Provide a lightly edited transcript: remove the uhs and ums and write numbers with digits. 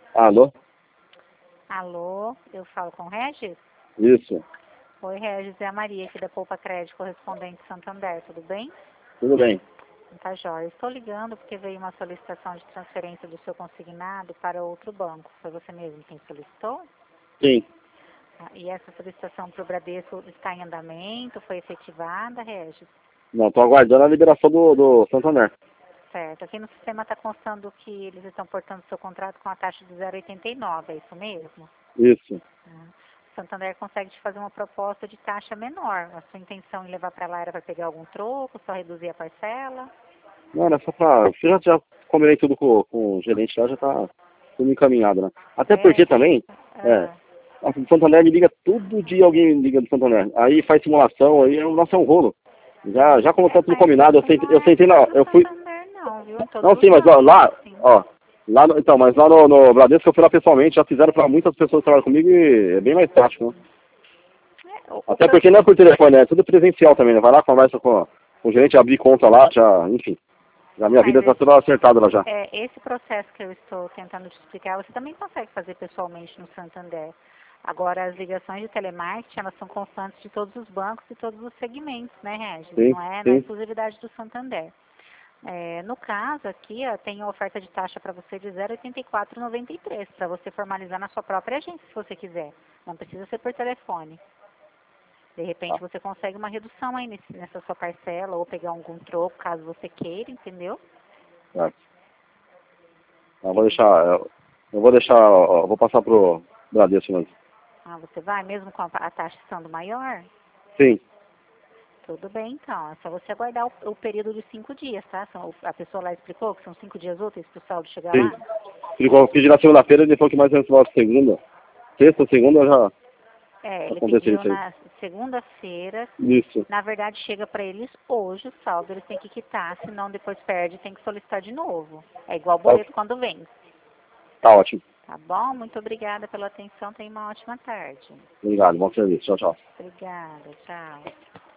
Alô? Alô, eu falo com o Regis? Isso. Oi, Regis, é a Maria aqui da Poupa Crédito, correspondente Santander, tudo bem? Tudo bem. Tá jóia. Estou ligando porque veio uma solicitação de transferência do seu consignado para outro banco. Foi você mesmo quem solicitou? Sim. E essa solicitação para o Bradesco está em andamento? Foi efetivada, Regis? Não, estou aguardando a liberação do Santander. Certo. Aqui no sistema está constando que eles estão portando seu contrato com a taxa de 0,89, é isso mesmo? Isso. O Santander consegue te fazer uma proposta de taxa menor. A sua intenção em levar para lá era para pegar algum troco, só reduzir a parcela? Não, era só pra... Você já combinei tudo com o gerente lá, já tá tudo encaminhado, né? Até porque também, Ah, o Santander me liga todo dia, alguém me liga do Santander. Aí faz simulação, aí, nossa, é um rolo. Já como tá tudo mas combinado, eu não é sentei só lá, do eu fui... Santander não, viu? Em todos Não, os sim, mas bancos é assim. então, mas lá no Bradesco eu fui lá pessoalmente, já fizeram para muitas pessoas que trabalham comigo e é bem mais prático, né? O Até porque não é por telefone, é tudo presencial também, né? Vai lá, conversa com o gerente, abrir conta lá, já, enfim. Já minha Mas vida tá toda acertada lá já. esse processo que eu estou tentando te explicar, você também consegue fazer pessoalmente no Santander. Agora, as ligações de telemarketing, elas são constantes de todos os bancos e todos os segmentos, né, Regis? Sim, Não é sim. exclusividade do Santander. No caso aqui, ó, tem a oferta de taxa para você de 0,8493, para você formalizar na sua própria agência, se você quiser. Não precisa ser por telefone. De repente Tá, você consegue uma redução aí nessa sua parcela, ou pegar algum troco, caso você queira, entendeu? certo. Eu vou Que deixar, eu vou passar pro Bradesco mesmo. você vai mesmo com a taxa sendo maior? Sim, Tudo bem, então. É só você aguardar o período de 5 dias, tá? A pessoa lá explicou que são 5 dias úteis para o saldo chegar sim. lá? Eu pedi na segunda-feira e depois que mais antes volta segunda. Sexta, segunda já Ele aconteceu pediu isso aí. na segunda-feira. Isso. Na verdade, chega para eles hoje o saldo, eles têm que quitar, senão depois perde e tem que solicitar de novo. É igual Tá, boleto quando vem. tá ótimo. Tá bom? Muito obrigada pela atenção. Tenha uma ótima tarde. Obrigado, bom serviço. Tchau, tchau. Obrigada. Tchau.